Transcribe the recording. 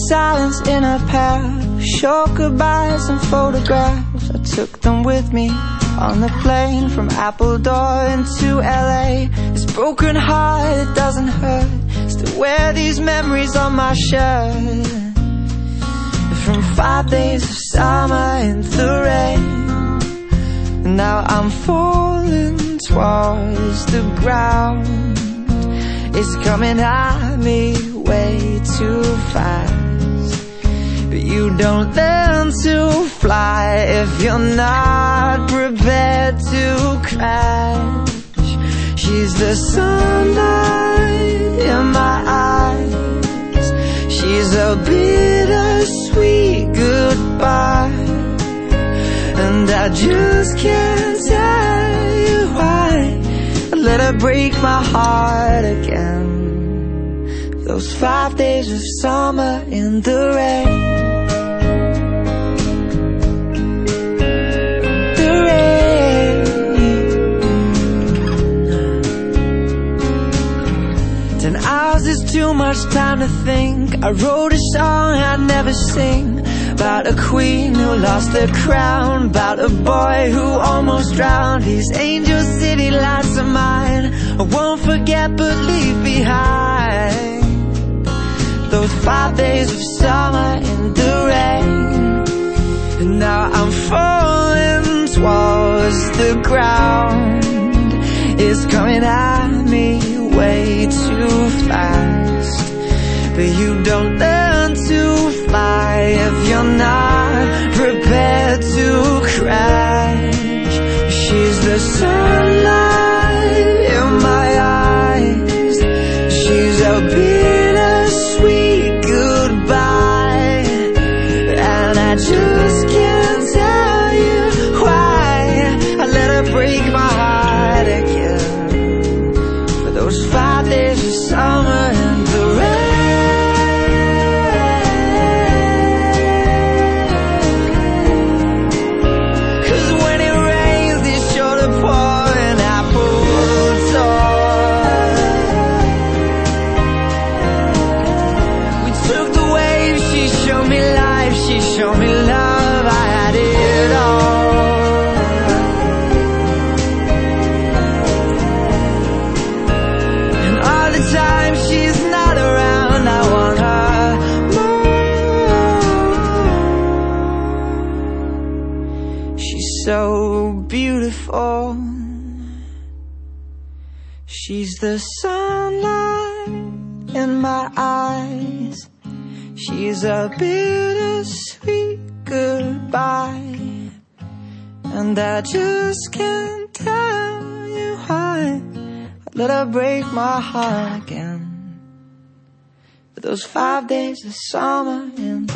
silence in a pair of short goodbyes and photographs. I took them with me on the plane from Appledore into LA. This broken heart, it doesn't hurt. Still wear these memories on my shirt. From 5 days of summer in the rain, now I'm falling towards the ground. It's coming at me way too fast. But you don't learn to fly if you're not prepared to crash. She's the sunlight in my eyes. She's a bittersweet goodbye, and I just can't tell you why I let her break my heart again. Those 5 days of summer in the rain. The rain. 10 hours is too much time to think. I wrote a song I'd never sing, about a queen who lost her crown, about a boy who almost drowned. These Angel City lights of mine I won't forget but leave behind. Those 5 days of summer in the rain, and now I'm falling towards the ground. It's coming at me way too fast. But you don't learn to fly if you're not prepared to crash. She's the sunlight in my eyes. She's a bittersweet goodbye, and I just can't tell you why I let her break my heart again. For those 5 days of summer in the rain. Show me love, I had it all. And all the time she's not around, I want her more. She's so beautiful. She's the sunlight in my eyes. She's a bittersweet goodbye, and I just can't tell you why I let her break my heart again. For those 5 days of summer in